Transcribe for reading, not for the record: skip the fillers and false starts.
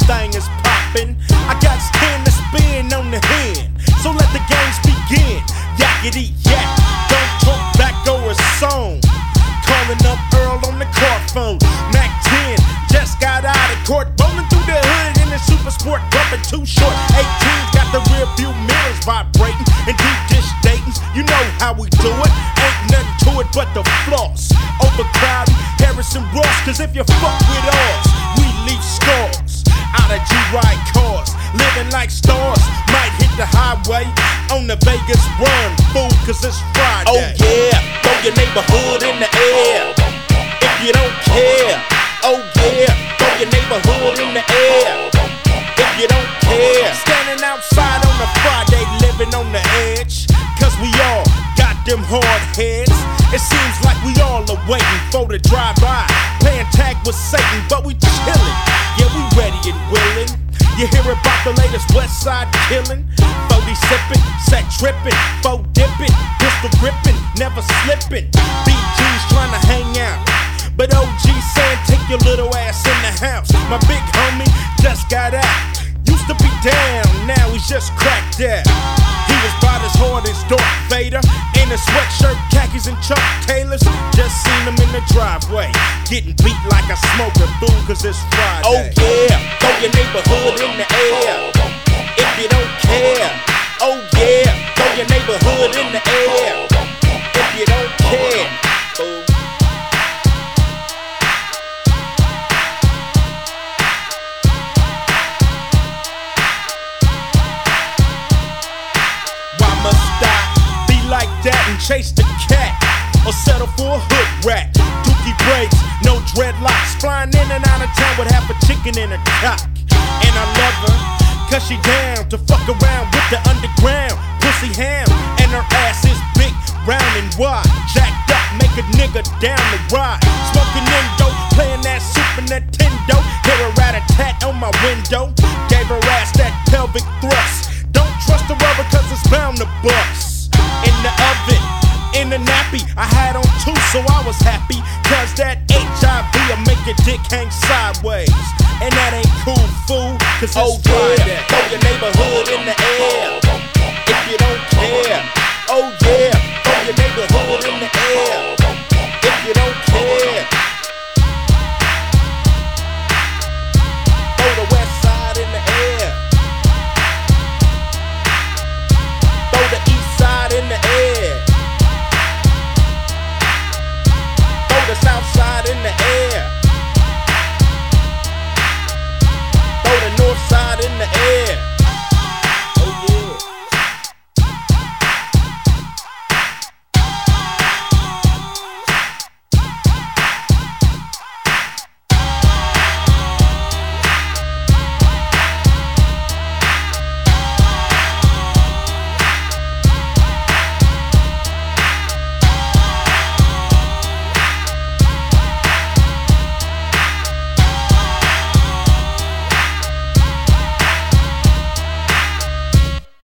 everything is poppin'. I got 10 to spin on the hand, so let the games begin. Yakety yak, don't talk back or a song. Calling up Earl on the car phone. Mac 10 just got out of court, rolling through the hood in a super sport, bumping too short. 18's got the rear view mirrors vibrating and deep dish datings. You know how we do it, ain't nothing to it but the floss. Overcrowding Harrison Ross, cause if you fuck with ours, we leave scars. Out of G-Ride cars, living like stars. Might hit the highway on the Vegas run, fool, cause it's Friday. Oh yeah, throw your neighborhood in the air if you don't care. Oh yeah, throw your neighborhood in the air if you don't care. Standing outside on a Friday, living on the edge, cause we all got them hard heads. It seems like we all are waiting for the drive-by, playing tag with Satan, but we chillin'. Yeah, we ready and willing. You hear about the latest West Side killing? 40 sippin', set trippin', 4 dippin', pistol grippin', never slippin'. BG's tryna hang out, but OG saying take your little ass in the house. My big homie just got out. Used to be down, now he's just cracked out. He was about as hard as Darth Vader, in a sweatshirt, khakis and Chuck Taylors. Just seen him in the driveway, getting beat like a smoker, fool, cause it's Friday. Oh yeah, throw your neighborhood in the air if you don't care. Oh yeah, throw your neighborhood in the air if you don't care. Fool. Like that and chase the cat, or settle for a hood rat. Dookie braids, no dreadlocks, flying in and out of town with half a chicken in a cock. And I love her, cause she down to fuck around with the underground pussy ham. And her ass is big, round and wide, jacked up, make a nigga down the ride. Smoking Indo, playing that Super Nintendo. Hear a rat-a-tat on my window, gave her ass that pelvic thrust. Don't trust the rubber cause it's bound to bust. In the oven, in the nappy, I had on 2, so I was happy. Cause that HIV'll make your dick hang sideways. And that ain't cool, fool, cause it's oh Friday. Yeah, throw your neighborhood in the air if you don't care. Oh yeah, throw your neighborhood in the air